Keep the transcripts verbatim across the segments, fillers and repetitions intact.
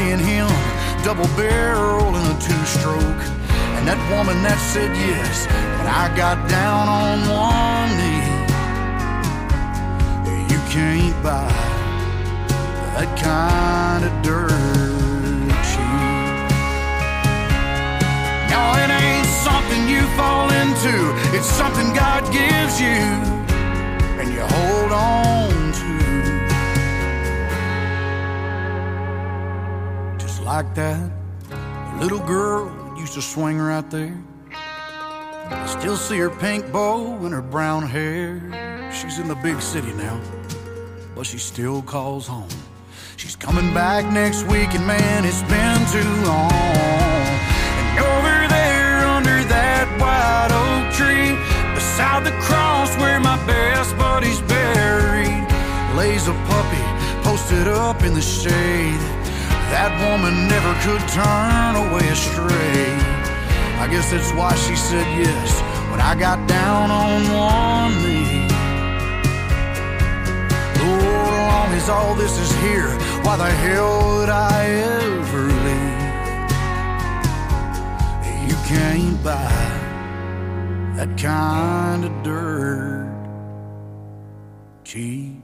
me and him, double barrel in a two-stroke. And that woman that said yes, when I got down on one knee. You can't buy that kind of dirt cheap. No, it ain't something you fall into. It's something God gives you and you hold on to. Just like that little girl used to swing right there. I still see her pink bow and her brown hair. She's in the big city now, but she still calls home. She's coming back next week, and man, it's been too long. And over there under that white oak tree, beside the cross where my best buddy's buried, lays a puppy posted up in the shade. That woman never could turn away astray. I guess that's why she said yes when I got down on one knee. Lord, as long as all this is here, why the hell would I ever leave? You can't buy that kind of dirt cheap.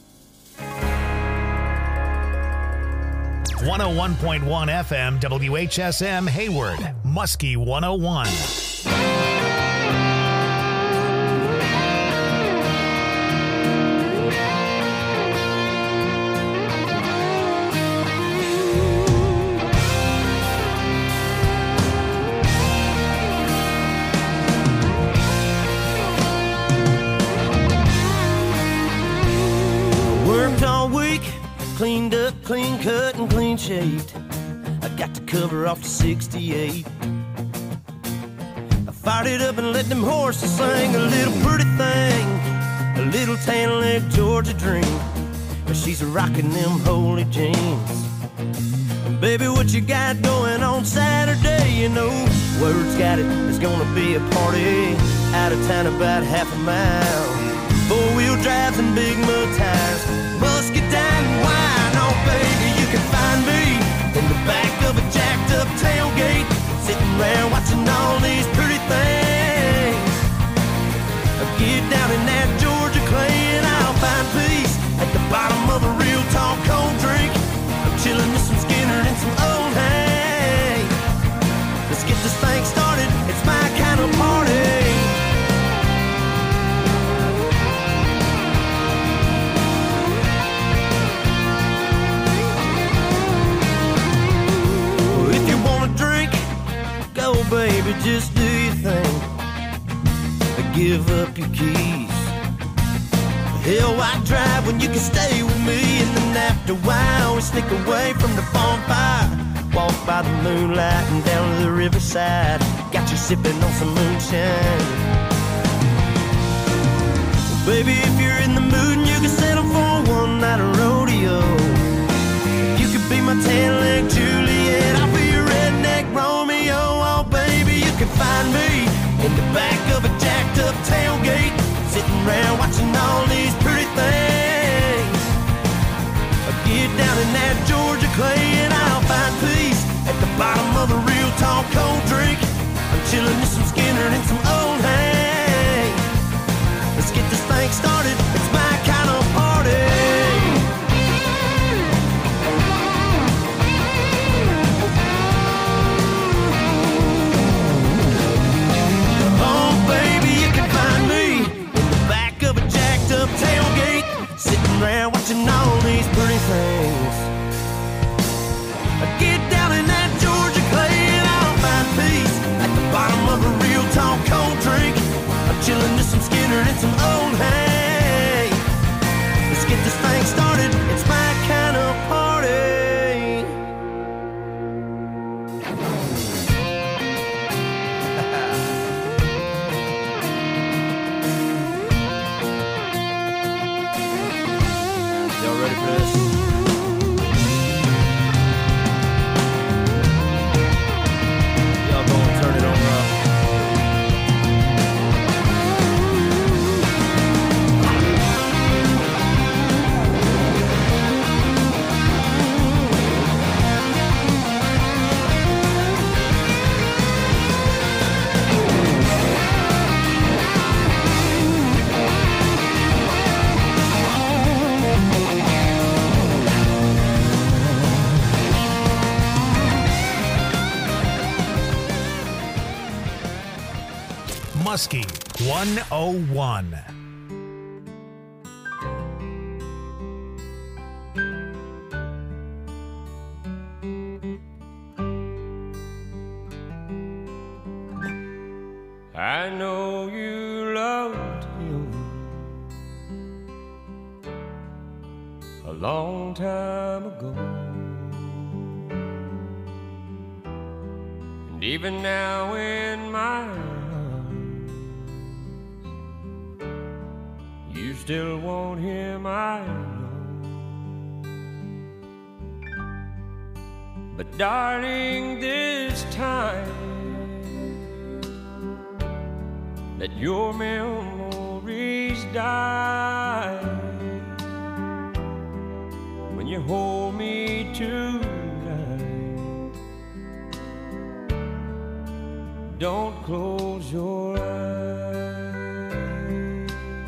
one oh one point one F M, W H S M, Hayward, Muskie one oh one. Worked all week, cleaned up, clean cut, and clean shaved. I got the cover off the sixty-eight. I fired it up and let them horses sing a little pretty thing, a little tan leg Georgia dream. But she's rocking them holy jeans. Baby, what you got going on Saturday? You know, word's got it, there's gonna be a party out of town about half a mile. Four-wheel drives and big mud tires, musket down and wine. Oh, baby, you can find me in the back of a jacked-up tailgate, sitting there watching all these pretty things. Get down in that Georgia clay and I'll find peace at the bottom of a real tall cold drink. I'm chilling with some Skinner and some old hay. Let's get this thing started, it's my kind of party. Baby, just do your thing. Give up your keys. Hell, why drive when you can stay with me? And then after a while, we sneak away from the bonfire, walk by the moonlight and down to the riverside. Got you sipping on some moonshine. Well, baby, if you're in the mood and you can settle for one night of rodeo, you could be my tan-leg Juliet, I'll be your redneck Romeo. Oh, baby, you can find me in the back of a jacked-up tailgate, sitting around watching all these pretty things. I'll get down in that Georgia clay and I'll find peace at the bottom of a real tall cold drink. I'm chilling with some Skinner and some old hay. Let's get this thing started, it's my kind of party. Muskie one oh one. I know you loved him a long time ago, and even now in my arms, you still want him, I know. But darling, this time let your memories die when you hold me tonight. Don't close your eyes.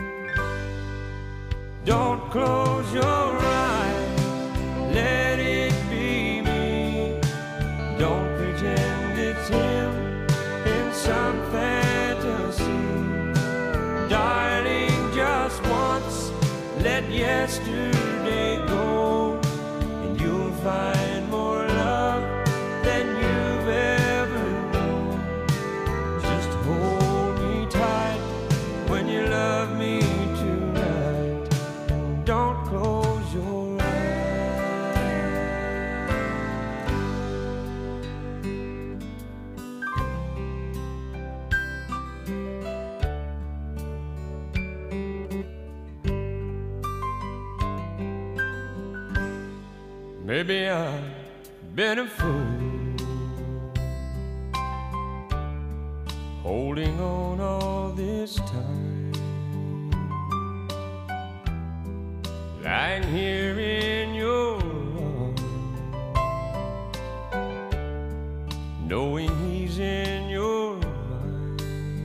Don't close your eyes. Let it be me. Don't pretend it's him in some fantasy. Darling, just once, let yesterday go, and you'll find more love than you've ever known. Just hold me tight when you love me tonight, and don't close your eyes. Maybe I've been a fool, holding on all this time, lying here in your arms, knowing he's in your mind.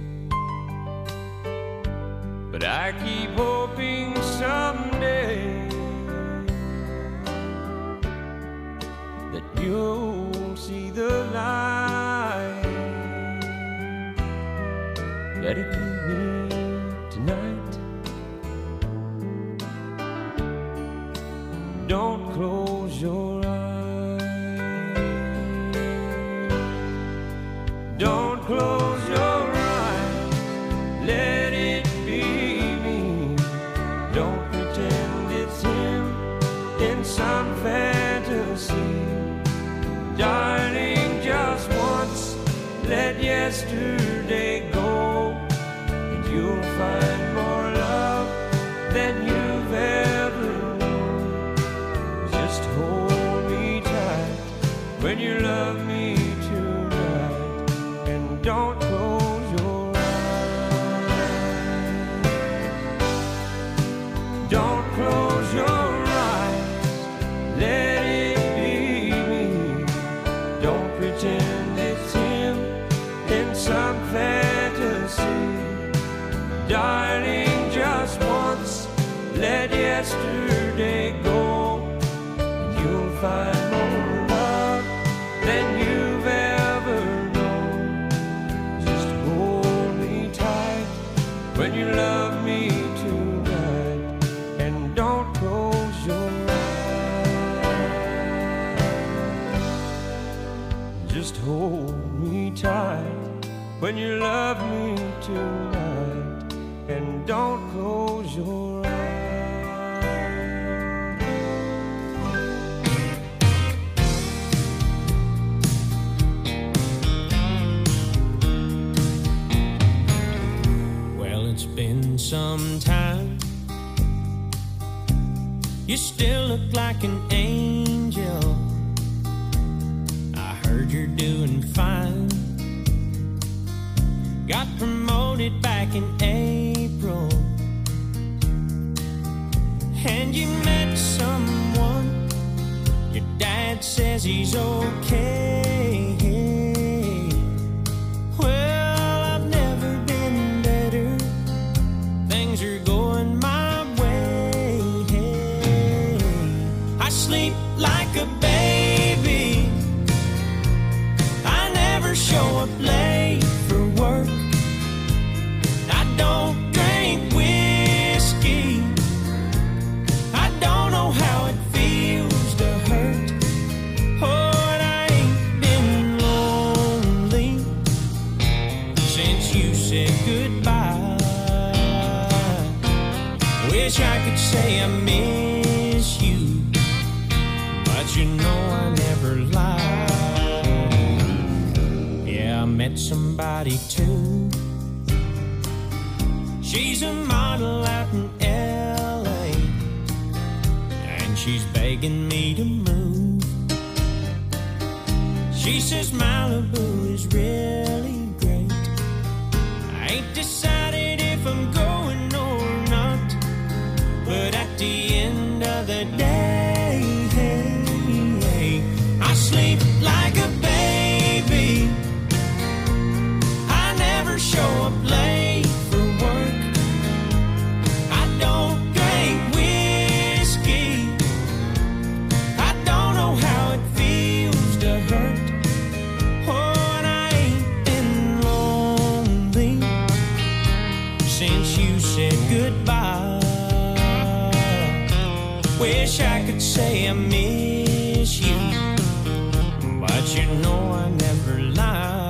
But I keep hoping someday you'll see the light. Let it be me tonight. Don't close your eyes. Don't close your eyes. Let it be me. Don't pretend it's him in some fantasy. Darling, just once, let yesterday go, and you'll find more love than you've ever known. Just hold me tight when you love me tonight, and don't close your eyes. Don't close your eyes. Let it pretend it's him in some fantasy. Darling, just once, let yesterday go, and you'll find more love than you've ever known. Just hold me tight when you love me tonight, and don't close your eyes. Just hold me tight when you love me tonight, and don't close your eyes. Well, it's been some time. You still look like an angel. Heard you're doing fine. Got promoted back in April, and you met someone. Your dad says he's okay. Well, I've never been better. Things are going my way. I sleep like a baby. I never show up late for work. met somebody too. She's a model out in L A, and she's begging me to move. She says Malibu is really great. I ain't decided if I'm going or not, but at the end of the day, I sleep like a baby. I never show up late for work. I don't drink whiskey. I don't know how it feels to hurt. Oh, and I ain't been lonely since you said goodbye. Wish I could say I miss you, but you know I never lie.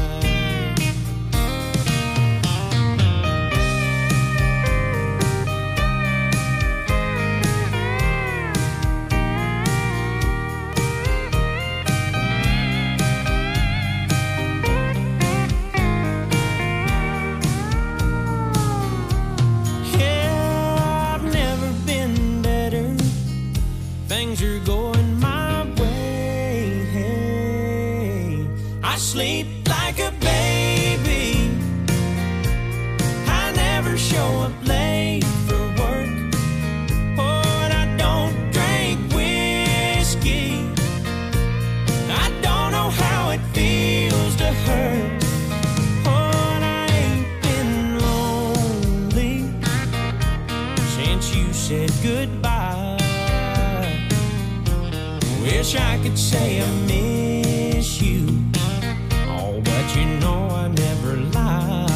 Yeah, I've never been better. Things are going my way. Hey, I sleep like a baby. I never show up late for work. Oh, and I don't drink whiskey. I don't know how it feels to hurt. Oh, and I ain't been lonely since you said goodbye. Wish I could say I miss you, oh, but you know I never lie.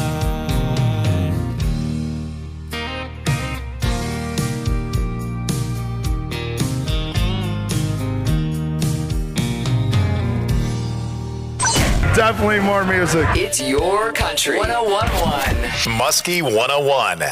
Definitely more music. It's your country. one oh one point one. Muskie one oh one.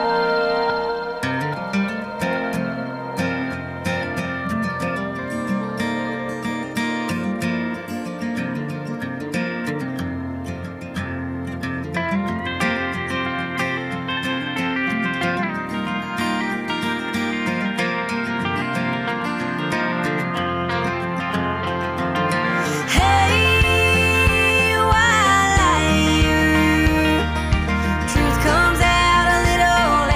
Hey, while I hear truth comes out a little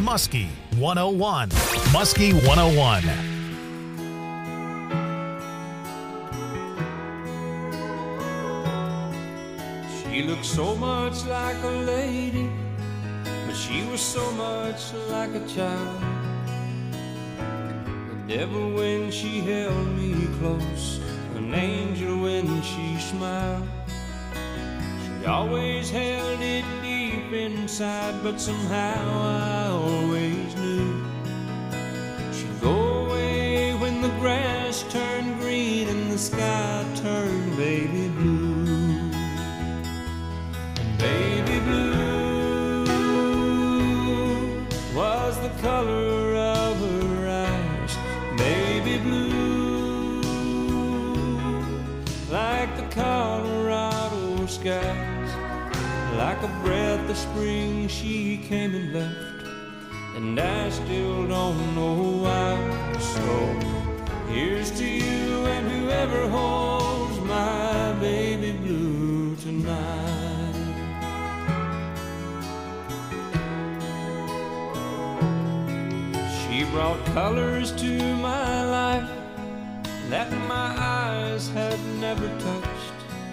Muskie one oh one. Muskie one oh one. She looked so much like a lady, but she was so much like a child. The devil when she held me close, an angel when she smiled. She always held it deep inside, but somehow I always knew she'd go away when the grass turned green and the sky turned baby blue. Baby blue was the color of her eyes. Baby blue, like the Colorado skies. Like a breath of spring she came and left, and I still don't know why. So here's to you and whoever holds my baby blue tonight. She brought colors to my life that my eyes had never touched.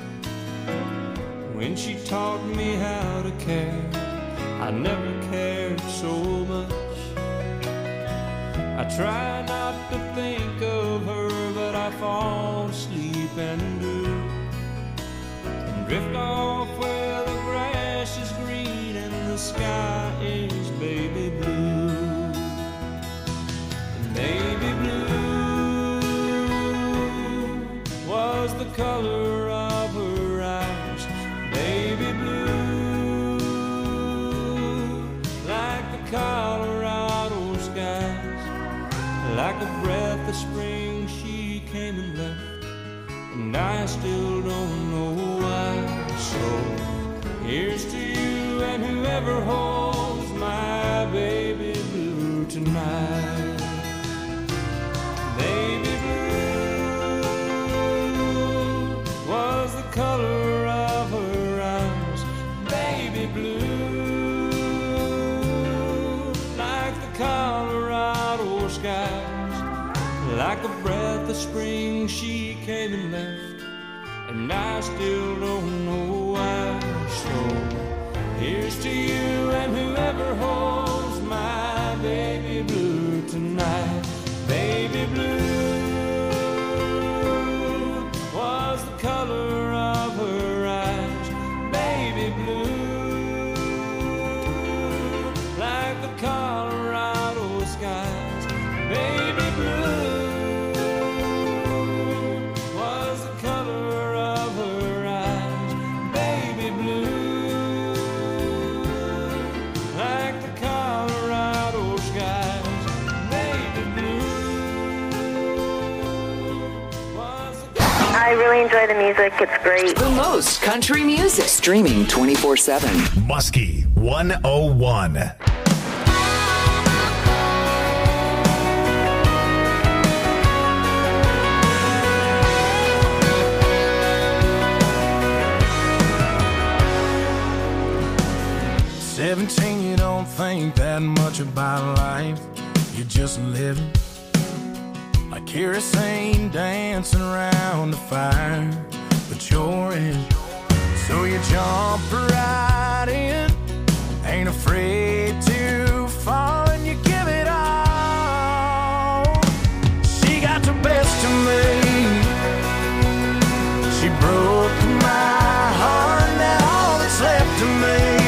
When she taught me how to care, I never cared so much. I try not to think of her, but I fall asleep and do, and drift off where the grass is green and the sky is baby blue. Baby blue was the color of her eyes. Baby blue, like the Colorado skies. Like a breath of spring she came and left, and I still don't know why. So here's to you and whoever holds my baby blue tonight. Baby blue was the color of her eyes. Baby blue, like the Colorado skies. Like a breath of spring she came and left, and I still don't know why. So here's to you and whoever holds my baby blue tonight. Baby blue was the color of her eyes. Baby blue, like the Colorado skies. Baby blue was the color of her eyes. Baby blue, like the Colorado skies. Baby blue. I really enjoy the music. It's great. The most country music. Streaming twenty-four seven. Muskie one oh one. Seventeen, you don't think that much about life. You're just living like kerosene dancing around the fire, but you're in. So you jump right in, ain't afraid to fall, and you give it all. She got the best of me. She broke my heart, now all that's left of me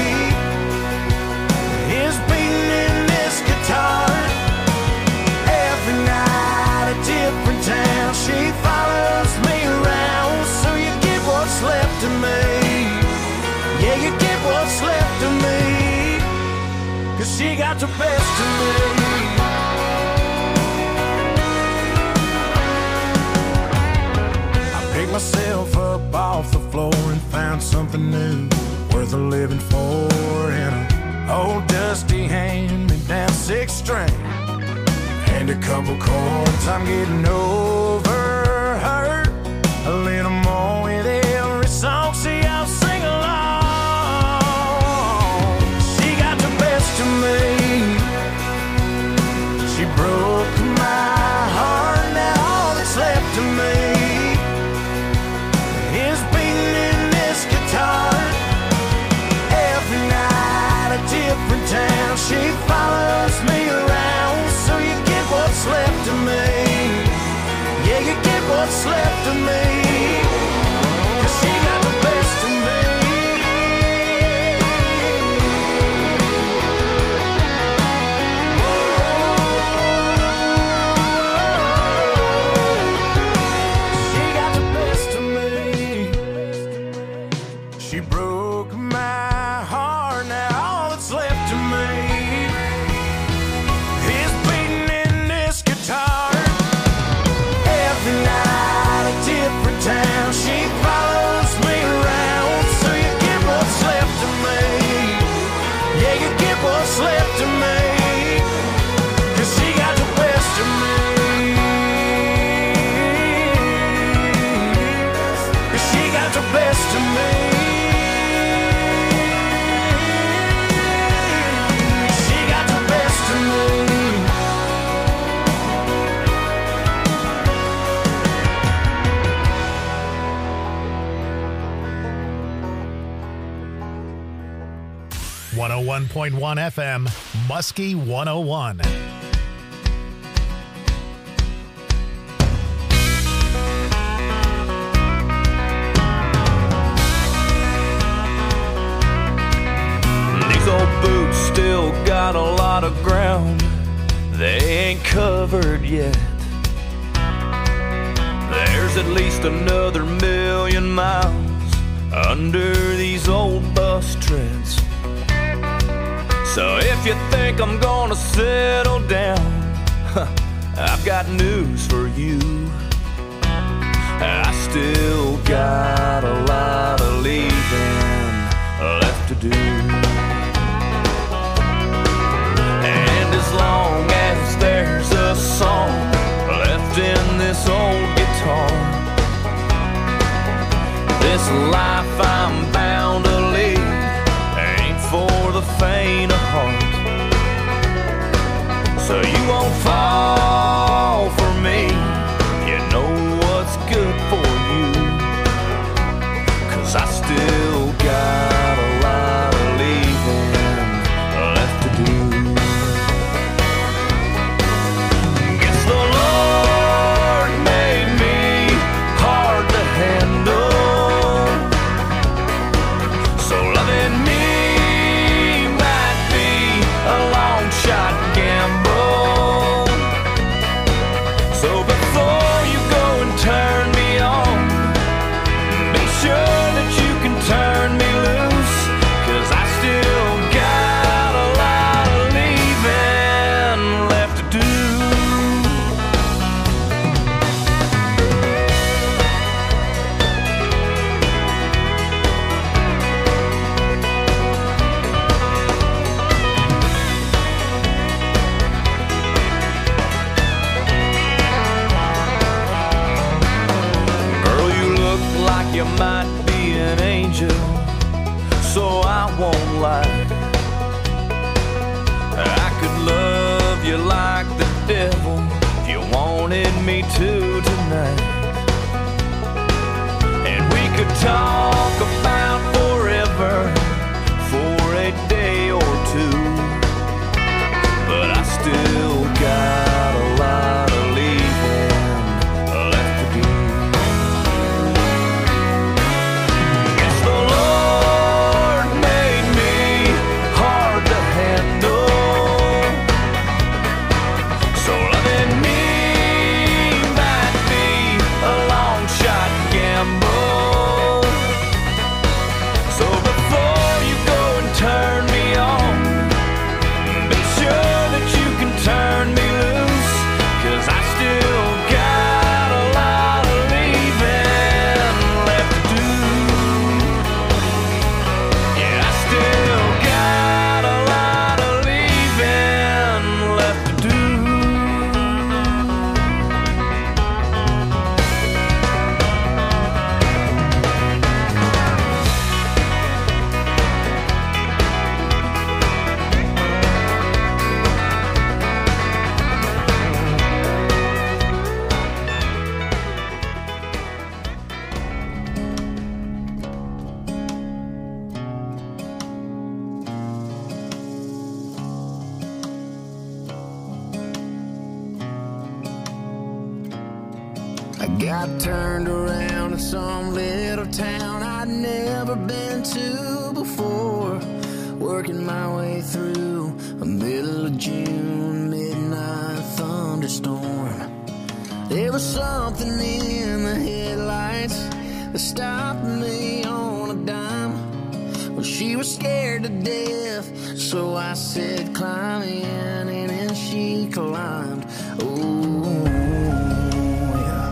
is beating in this guitar. Every night a different town, she follows me around. So you get what's left of me. Yeah, you get what's left of me, 'cause she got the best of me. I picked myself up off the floor and found something new, worth a living for, in a old dusty hand-me-down six string and a couple chords. I'm getting over her a little more with every song. See, I'll sing along. She got the best of me. left of me. 'Cause she got the best of me. She got the best of me. She broke my heart, now all that's left of me is beating in this guitar. Every night a different town, she follows me around. So you get what's left of me. Yeah, you get what's left of me. 'Cause she got the best of me. 'Cause she got the best of me. She got the best of me. one oh one point one F M, Muskie one oh one. These old boots still got a lot of ground they ain't covered yet. There's at least another million miles under these old bus treads. So if you think I'm gonna settle down, I've got news for you. I still got a lot of leaving left to do. And as long as there's a song left in this old guitar, this life I'm bound to lead ain't for the faint of heart. So you won't fall for me, you know what's good for you. 'Cause I still got a lot of leaving left to do. Guess the Lord made me hard to handle, so loving me might be a long shot gamble. So before you go and turn me on, be sure that you can turn me loose. 'Cause I still got a lot of leaving left to do. Girl, you look like you might be an angel, so I won't lie. I could love you like the devil if you wanted me to tonight. And we could talk about forever for a day or two. But I still got a lot of leaving left to do. Guess the Lord made me hard to handle, so loving me might be a long shot gamble. got turned around in some little town I'd never been to before. Working my way through a middle of June midnight thunderstorm. There was something in the headlights that stopped me on a dime. Well, she was scared to death, so I said climb in, and then she climbed. Oh, yeah.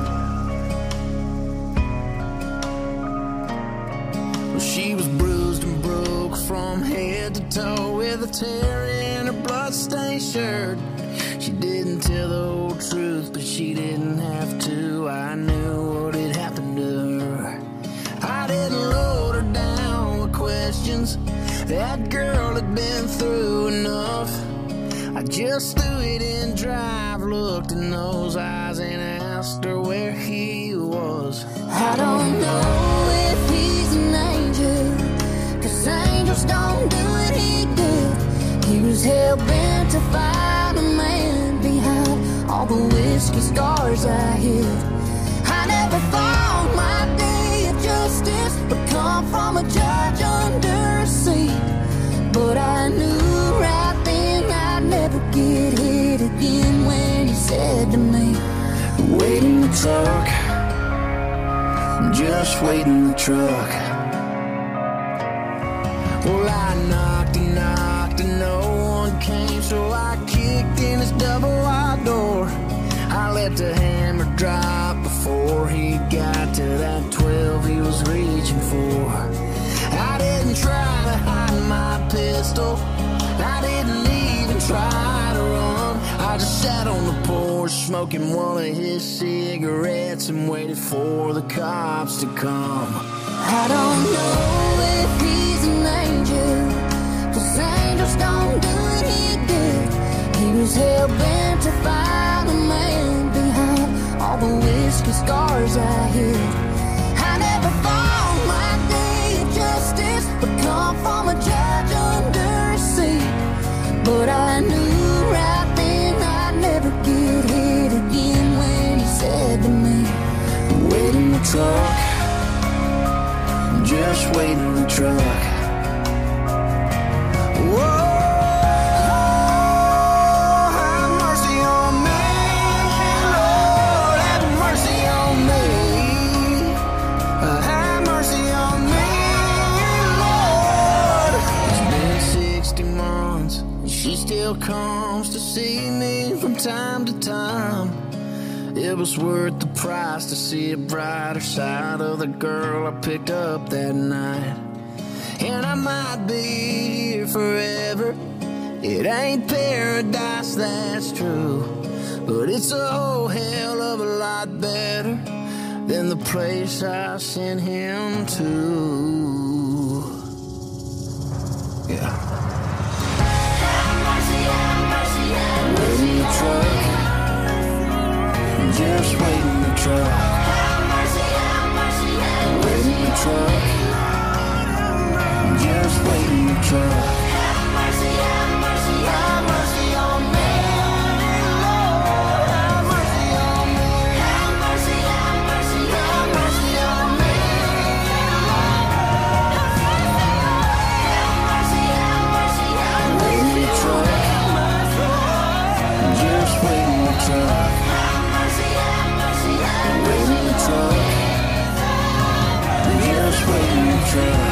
Well, she was bruised and broke from head to toe with a tear in her bloodstained shirt. She didn't tell the whole truth, but she didn't have to. I knew what had happened to her. I didn't load her down with questions. That girl had been through enough. I just threw it in drive, looked in those eyes, and asked her where he was. I don't know if he's an angel, 'cause angels don't do what he did. He was hell-bent to find a man behind all the whiskey scars I hid. I never thought my day of justice would come from a judge under a seat, but I knew right then I'd never get hit again when he said to me, wait in the truck, just wait in the truck. Well, I knocked and knocked and no one came, so I kicked in his double-wide door. I let the hammer drop before he got to that twelve he was reaching for. I didn't try to hide my pistol, I didn't even try to run. I just sat on the porch smoking one of his cigarettes and waited for the cops to come. I don't know if he's an angel, 'cause angels don't do what he did. He was hell-bent to find a man behind all the whiskey scars I hid. I never thought my day of justice would come from a judge under a seat, but I knew right then I'd never get hit again when he said to me, wait in the truck, just wait in the truck. Whoa, have mercy on me, Lord, have mercy on me. Have mercy on me, Lord. It's been sixty months and she still comes to see me from time to time. It was worth the price to see a brighter side of the girl I picked up that night. And I might be here forever. It ain't paradise, that's true, but it's a whole hell of a lot better than the place I sent him to. Yeah. Have mercy, have mercy, have mercy. Wait in the truck, just wait in the truck. Have mercy, have mercy, have mercy. Wait in the truck, just wait in the truck. Have mercy, have mercy, have mercy on me, Lord, have mercy on me. Have mercy, have mercy, have mercy on me, Lord. Have mercy, have mercy, have mercy. Wait in the truck, just wait in the truck. Wait in the truck, just wait in the truck.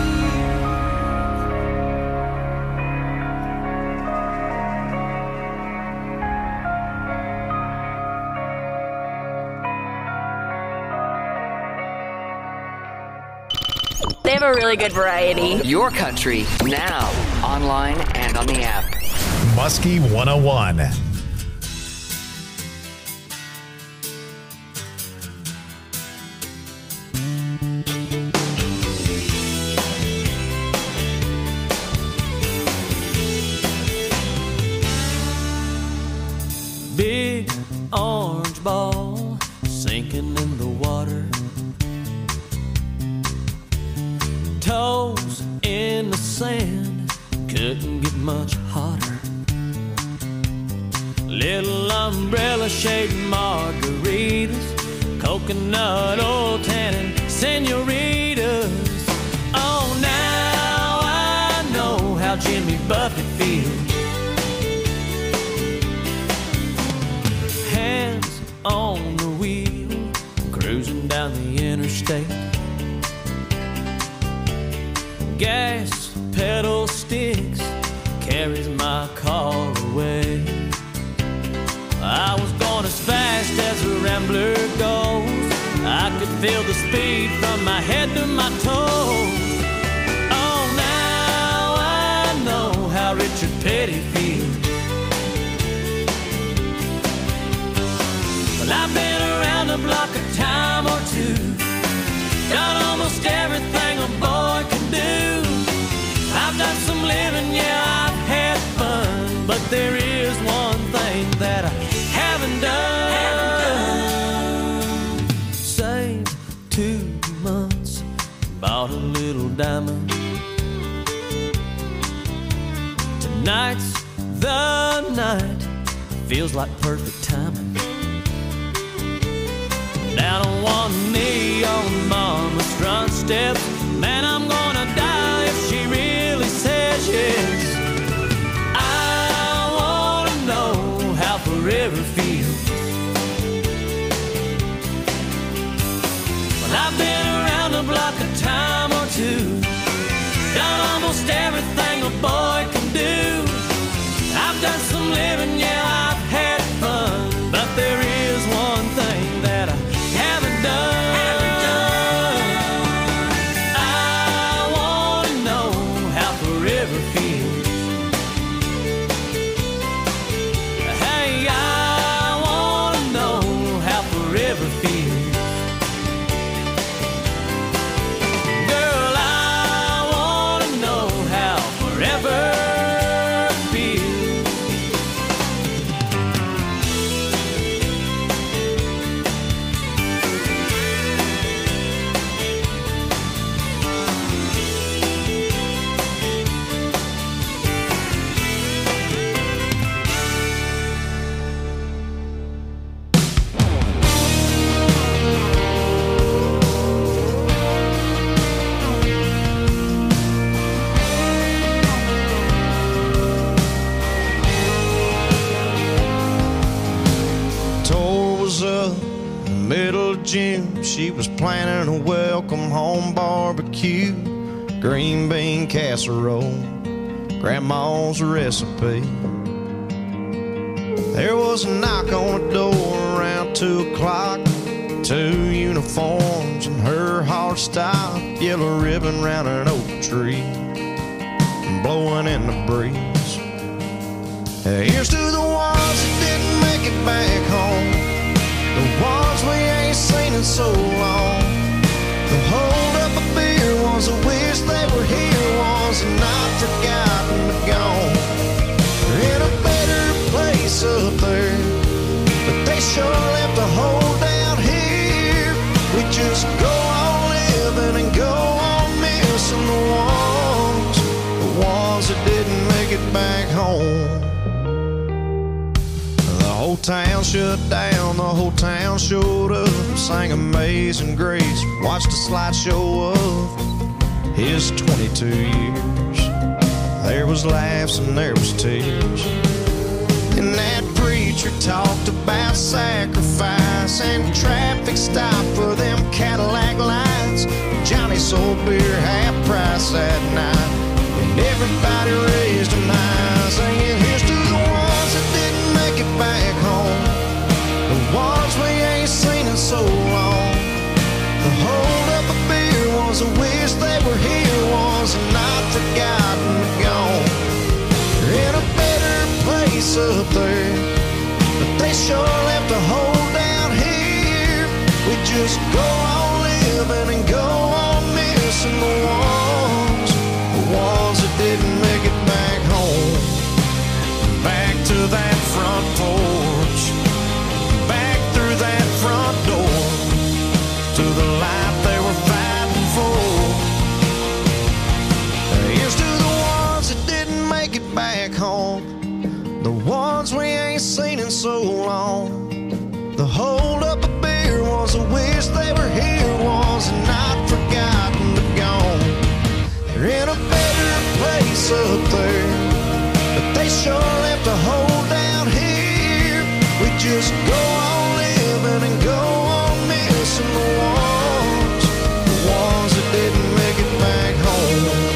They have a really good variety. Your country, now, online and on the app. Muskie one oh one. Big orange ball sinking in the water, toes in the sand, couldn't get much hotter. Little umbrella shaped margaritas, coconut, old tannin, senoritas. Oh, now I know how Jimmy Buffett feels. Hands on the wheel, cruising down the interstate. Gas pedal sticks, carries my car away. I was going as fast as a rambler goes. I could feel the speed from my head to my toes. Oh, now I know how Richard Petty feels. Well, I've been around the block a time or two, done almost everything a boy can do. I've done some living, yeah, I've had fun, but there is one thing that I haven't done. Haven't done. Saved two months, bought a little diamond. Tonight's the night, feels like perfect timing. Down on one knee on mama's front steps, man, I'm gonna die if she really says yes. I wanna know how forever feels. Well, I've been around the block a time or two, done almost everything a boy can do. I've done some living, yeah, I've had fun, but there is one thing that I haven't done. Haven't done. I wanna know how forever feels. Hey, I wanna know how forever feels. Girl, I wanna know how forever feels. Tour was up in the middle of June. She was planning a welcome home barbecue, green bean casserole, grandma's recipe. There was a knock on the door around two o'clock. Two uniforms and her heart stopped, yellow ribbon round an oak tree, blowing in the breeze. Here's to the ones that didn't make it back home, the ones we ain't seen in so long. The hold up a beer ones that wish they were here, ones that not forgotten but gone. They're in a better place up there, but they sure left a hole down here. We just go on living and go on missing the ones, the ones that didn't make it back home. The whole town shut down, the whole town showed up, sang Amazing Grace, watched a slideshow of his twenty-two years. There was laughs and there was tears, and that preacher talked about sacrifice and traffic stop for them Cadillac lights. Johnny sold beer half price that night, and everybody raised them high, singing here's to the ones that didn't make it back home, the ones we ain't seen in so long. The hold up a beer ones that wish they were here, ones that not forgotten but gone. They're in a better place up there, but they sure left a hole down here. We just go on living and go on missing the ones, the ones that didn't make it back home. Back to that front porch, back through that front door, to the life they were fighting for. Here's to the ones that didn't make it back home, the ones we ain't seen in so long. The hold up a beer ones that wish just go on living and go on missing the ones, the ones that didn't make it back home.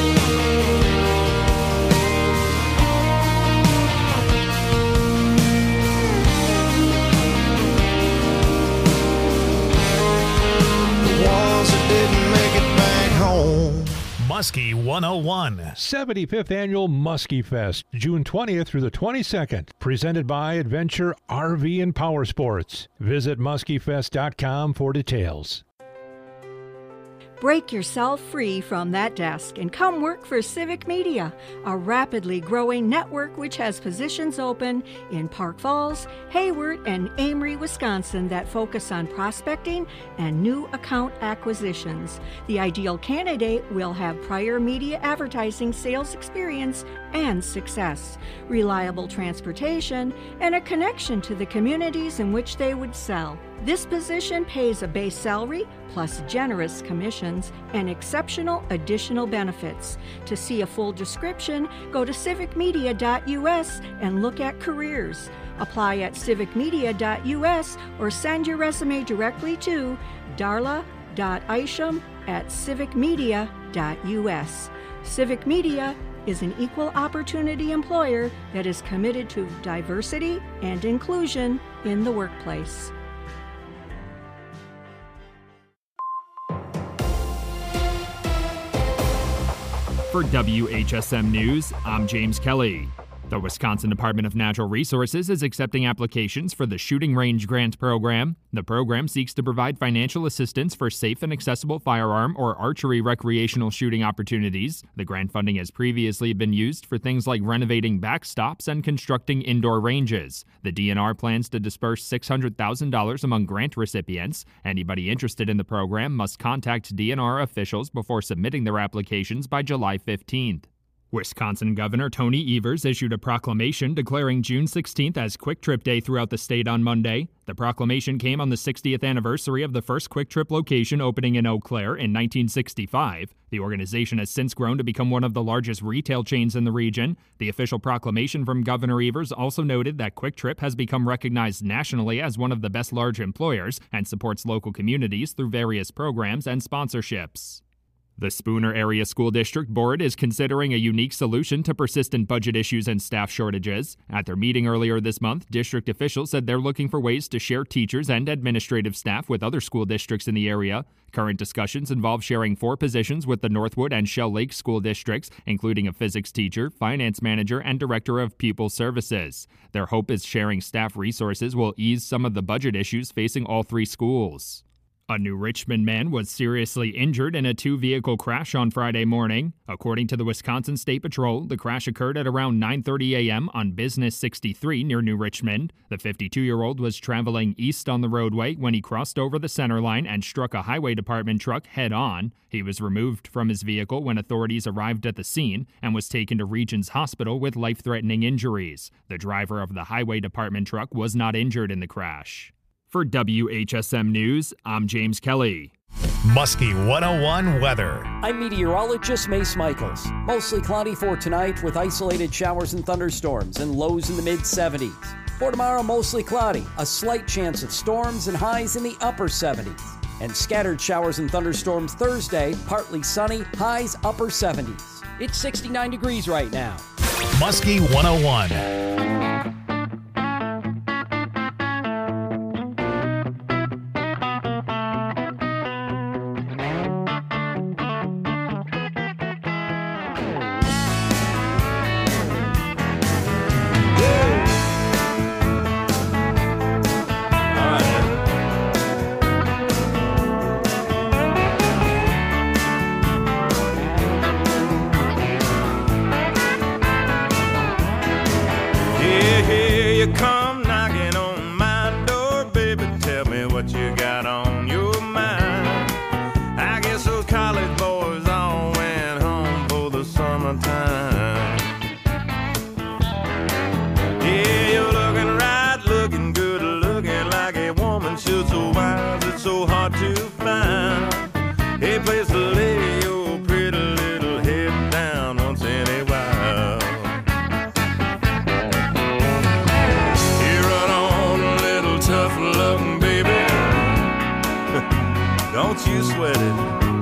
Muskie one oh one. seventy-fifth Annual Muskie Fest, June twentieth through the twenty-second. Presented by Adventure R V and Power Sports. Visit muskie fest dot com for details. Break yourself free from that desk and come work for Civic Media, a rapidly growing network which has positions open in Park Falls, Hayward, and Amory, Wisconsin that focus on prospecting and new account acquisitions. The ideal candidate will have prior media advertising sales experience and success, reliable transportation, and a connection to the communities in which they would sell. This position pays a base salary plus generous commissions and exceptional additional benefits. To see a full description, go to civic media dot u s and look at careers. Apply at civic media dot u s or send your resume directly to darla dot isham at civic media dot u s. Civic Media is an equal opportunity employer that is committed to diversity and inclusion in the workplace. For W H S M News, I'm James Kelly. The Wisconsin Department of Natural Resources is accepting applications for the Shooting Range Grant Program. The program seeks to provide financial assistance for safe and accessible firearm or archery recreational shooting opportunities. The grant funding has previously been used for things like renovating backstops and constructing indoor ranges. The D N R plans to disperse six hundred thousand dollars among grant recipients. Anybody interested in the program must contact D N R officials before submitting their applications by July fifteenth. Wisconsin Governor Tony Evers issued a proclamation declaring June sixteenth as Quick Trip Day throughout the state on Monday. The proclamation came on the sixtieth anniversary of the first Quick Trip location opening in Eau Claire in nineteen sixty-five. The organization has since grown to become one of the largest retail chains in the region. The official proclamation from Governor Evers also noted that Quick Trip has become recognized nationally as one of the best large employers and supports local communities through various programs and sponsorships. The Spooner Area School District Board is considering a unique solution to persistent budget issues and staff shortages. At their meeting earlier this month, district officials said they're looking for ways to share teachers and administrative staff with other school districts in the area. Current discussions involve sharing four positions with the Northwood and Shell Lake school districts, including a physics teacher, finance manager, and director of pupil services. Their hope is sharing staff resources will ease some of the budget issues facing all three schools. A New Richmond man was seriously injured in a two-vehicle crash on Friday morning. According to the Wisconsin State Patrol, the crash occurred at around nine thirty a.m. on Business sixty-three near New Richmond. The fifty-two-year-old was traveling east on the roadway when he crossed over the center line and struck a highway department truck head-on. He was removed from his vehicle when authorities arrived at the scene and was taken to Regions Hospital with life-threatening injuries. The driver of the highway department truck was not injured in the crash. For W H S M News, I'm James Kelly. Muskie one oh one weather. I'm meteorologist Mace Michaels. Mostly cloudy for tonight with isolated showers and thunderstorms and lows in the mid seventies. For tomorrow, mostly cloudy, a slight chance of storms and highs in the upper seventies. And scattered showers and thunderstorms Thursday, partly sunny, highs upper seventies. It's sixty-nine degrees right now. Muskie one oh one. Little don't you sweat it.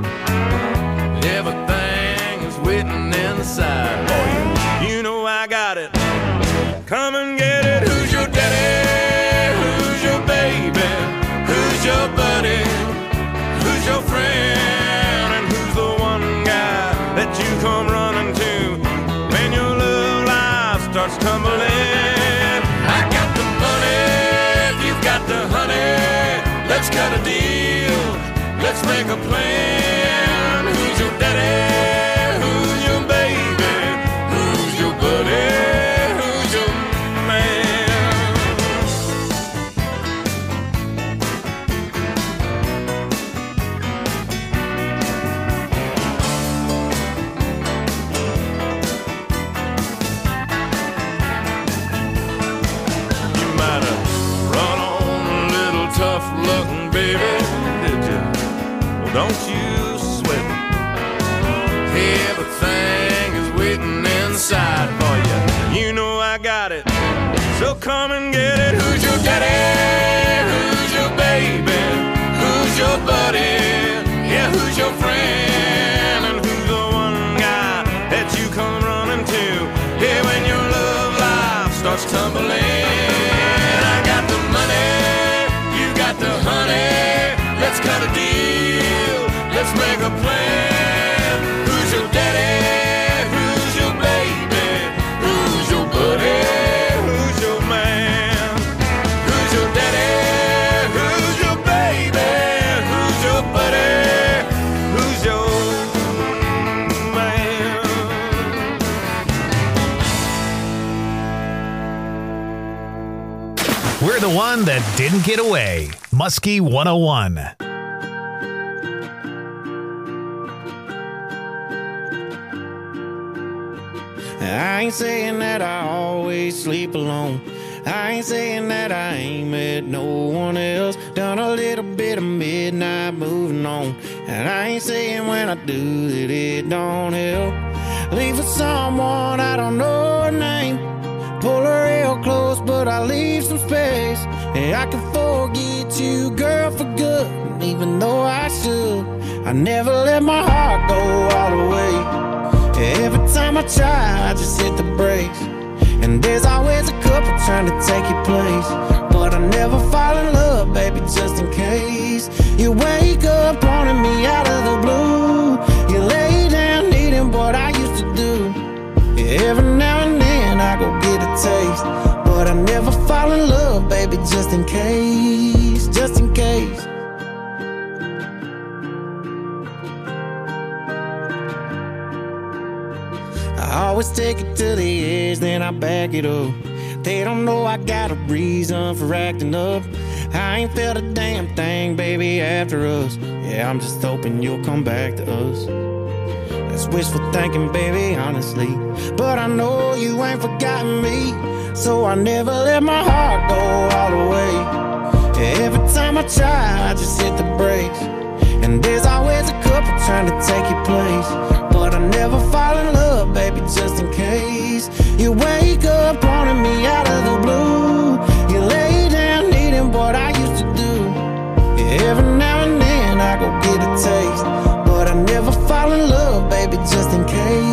Everything is waiting inside for you. You know I got it. Come and get it. Who's your daddy? Who's your baby? Who's your buddy? Who's your friend? And who's the one guy that you come running to when your love life starts tumbling? I got the money, you've got the honey. Let's cut a deal, let's make a plan. Who's your daddy? Who's your baby? Who's your buddy? Don't you sweat it. Everything is waiting inside for you. You know I got it. So come and get it. Who's your daddy? Who's your baby? Who's your buddy? Yeah, who's your friend? And who's the one guy that you come running to? Yeah, when your love life starts tumbling. I got the money, you got the honey. Let's cut a deal, let's make a plan. Who's your daddy? Who's your baby? Who's your buddy? Who's your man? Who's your daddy? Who's your baby? Who's your buddy? Who's your man? We're the one that didn't get away. Muskie one oh one. I ain't saying that I always sleep alone. I ain't saying that I ain't met no one else. Done a little bit of midnight moving on. And I ain't saying when I do that it don't help. Leave for someone I don't know her name. Pull her real close, but I leave some space. And I can forget you, girl, for good. Even though I should, I never let my heart go all the way. Every time I try, I just hit the brakes. And there's always a couple trying to take your place. But I never fall in love, baby, just in case. You wake up wanting me out of the blue. You lay down needing what I used to do. Every now and then I go get a taste. But I never fall in love, baby, just in case. Just in case. I always take it to the edge, then I back it up. They don't know I got a reason for acting up. I ain't felt a damn thing, baby, after us. Yeah, I'm just hoping you'll come back to us. That's wishful thinking, baby, honestly. But I know you ain't forgotten me. So I never let my heart go all the way. Every time I try, I just hit the brakes. And there's always a couple trying to take your place. But I never fall in love, baby, just in case. You wake up wanting me out of the blue. You lay down needing what I used to do. Every now and then I go get a taste. But I never fall in love, baby, just in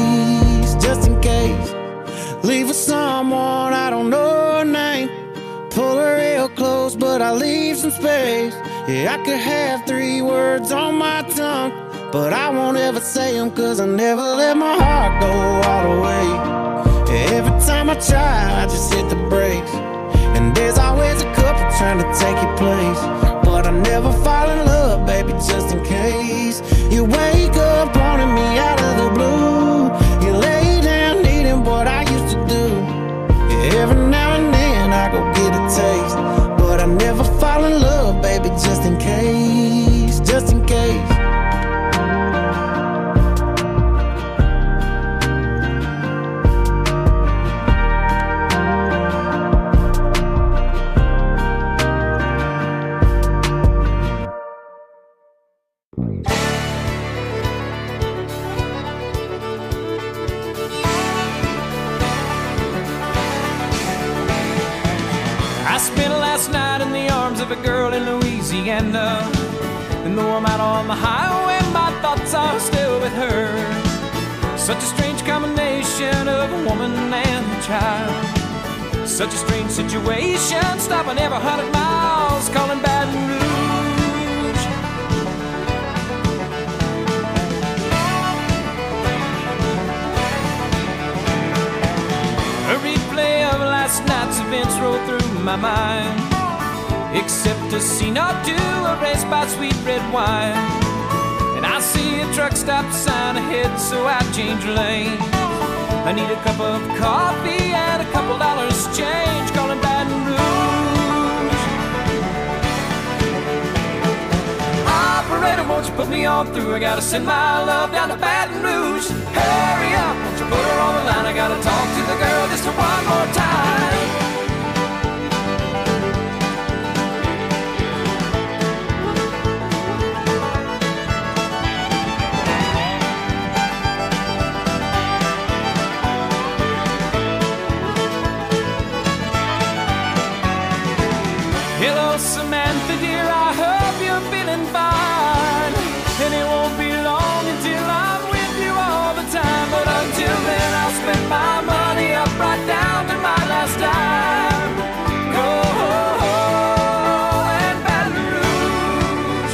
case. Just in case. Leave for someone I don't know her name. Pull her real close, but I leave some space. Yeah, I could have three words on my tongue, but I won't ever say them, cause I never let my heart go all the way. Every time I try, I just hit the brakes. And there's always a couple trying to take your place. But I never fall in love, baby, just in case. You wake up wanting me out of the blue. You lay down needing what I used to do. Every now and then I go get a taste. But I never fall in love, baby, just in case. Just in case. I spent last night in the arms of a girl in Louisiana. And though I'm out on the highway, my thoughts are still with her. Such a strange combination of a woman and a child. Such a strange situation, stopping every hundred miles, calling Baton Rouge. A replay of last night's events rolled through my mind, except a scene or two erased by sweet red wine. And I see a truck stop sign ahead, so I change lanes. I need a cup of coffee and a couple dollars change, calling Baton Rouge. Operator, won't you put me on through? I gotta send my love down to Baton Rouge. Hurry up, won't you put her on the line? I gotta talk to the girl just one more time. Samantha dear, I hope you're feeling fine. And it won't be long until I'm with you all the time. But until then I'll spend my money up right down to my last dime. Go and Baton Rouge.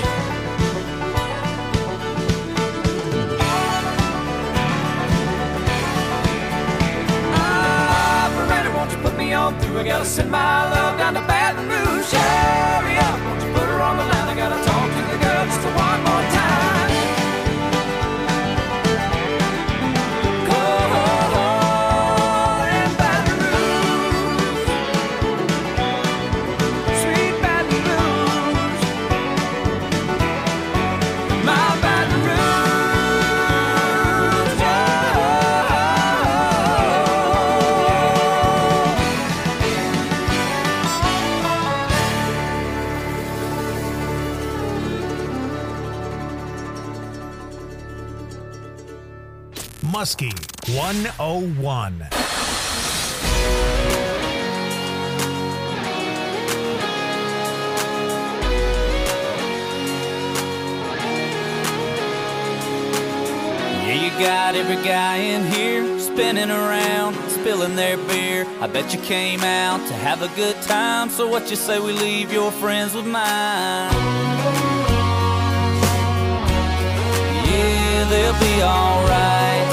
Operator, won't you put me on through? I gotta send my love down to Baton Rouge. Hurry up, won't you put her on the line? I gotta talk to the girl just one more time. Go and Baton Rouge, sweet Baton Rouge, my Baton Rouge, Muskie one oh one. Yeah, you got every guy in here spinning around, spilling their beer. I bet you came out to have a good time, so what you say we leave your friends with mine? Yeah, they'll be alright.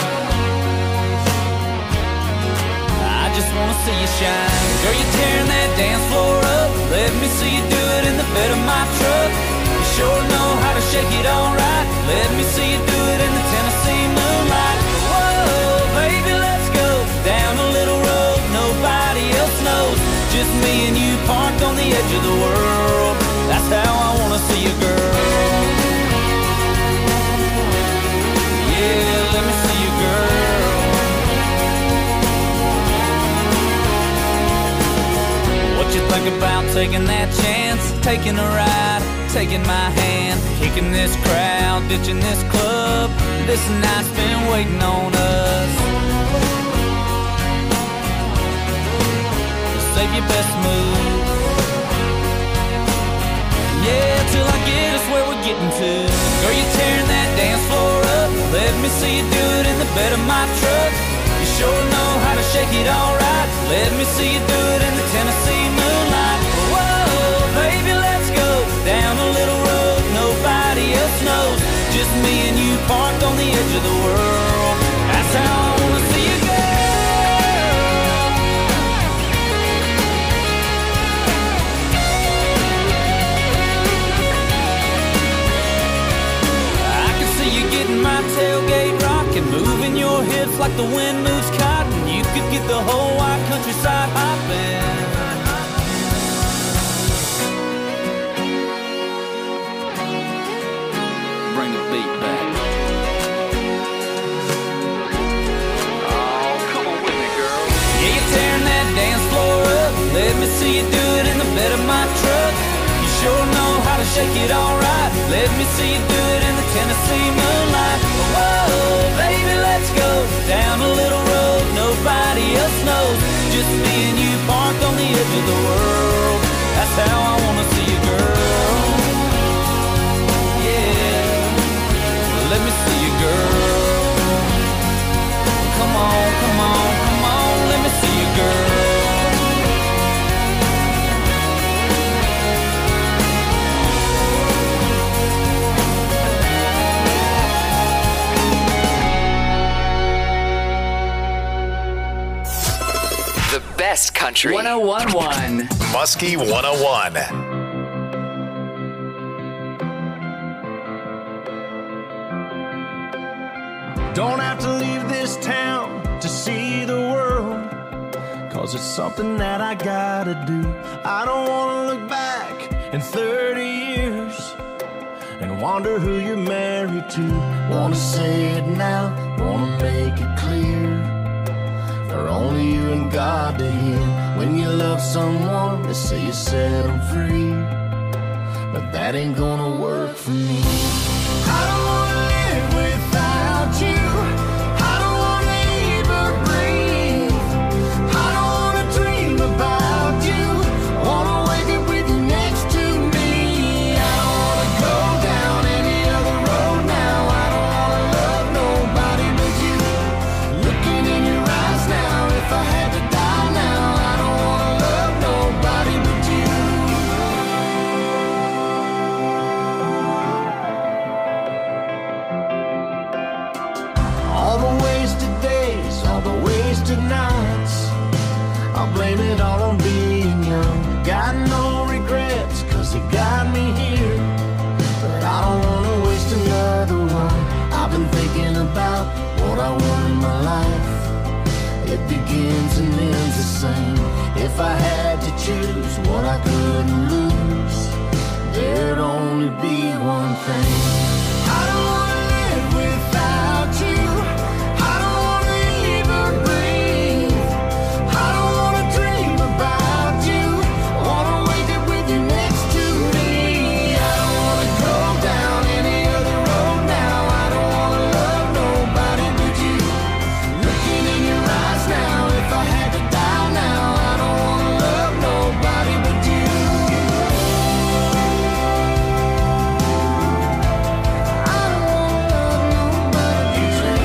I just wanna see you shine. Girl, you tearing that dance floor up. Let me see you do it in the bed of my truck. You sure know how to shake it alright. Let me see you do it in the Tennessee moonlight. Whoa, baby, let's go down a little road nobody else knows. Just me and you parked on the edge of the world. That's how I wanna see you, girl. Yeah, let me see you, girl. What you think about taking that chance? Taking a ride, taking my hand, kicking this crowd, ditching this club. This night's been waiting on us. Save your best move. Yeah, till I get us where we're getting to. Girl, you tearing that dance floor up. Let me see you do it in the bed of my truck. You sure know how to shake it alright. Let me see you do it in the Tennessee moonlight. Whoa, baby, let's go down a little road nobody else knows. Just me and you parked on the edge of the world. That's how I wanna see you, girl. I can see you getting my tailgate rocking, moving your hips like the wind moves cotton. You could get the whole wide countryside hopping. Bring the beat back. Oh, come on with me, girl. Yeah, you're tearing that dance floor up. Let me see you do it in the bed of my truck. You sure know how to shake it alright. Let me see you do it in the Tennessee moonlight. Whoa, baby, let's go down a little road nobody else knows. Just me and you parked on the edge of the world. That's how I wanna see you, girl. best country. one oh one point one. Muskie one oh one. Don't have to leave this town to see the world, 'cause it's something that I gotta do. I don't wanna look back in thirty years and wonder who you're married to. Wanna say it now, wanna make it clear, for only you and God to hear. When you love someone, they say you set them free, but that ain't gonna work for me. I don't wanna live without you. I don't wanna even breathe. I don't wanna dream about you. Wanna wake up with you next to me. I don't wanna go down any other road now. I don't wanna love nobody but you. Looking in your eyes now, if I had to die now, I don't wanna love nobody but you. All the wasted days, all the wasted nights, I'll blame it all on being young. Got no regrets, 'cause it got me here, but I don't wanna waste another one. I've been thinking about what I want in my life. It begins and ends the same. If I had to choose what I couldn't lose, there'd only be one thing. I don't wanna live without you. I don't wanna even breathe. I don't wanna dream about you. Wanna wake up with you next to me. I don't wanna go down any other road now. I don't wanna love nobody but you. Looking in your eyes now, if I had to die now, I don't wanna love nobody but you. I don't wanna love nobody but you.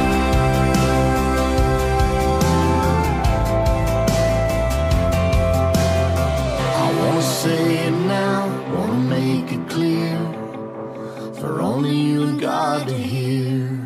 I wanna say it now, wanna make it clear, for only you and God to hear.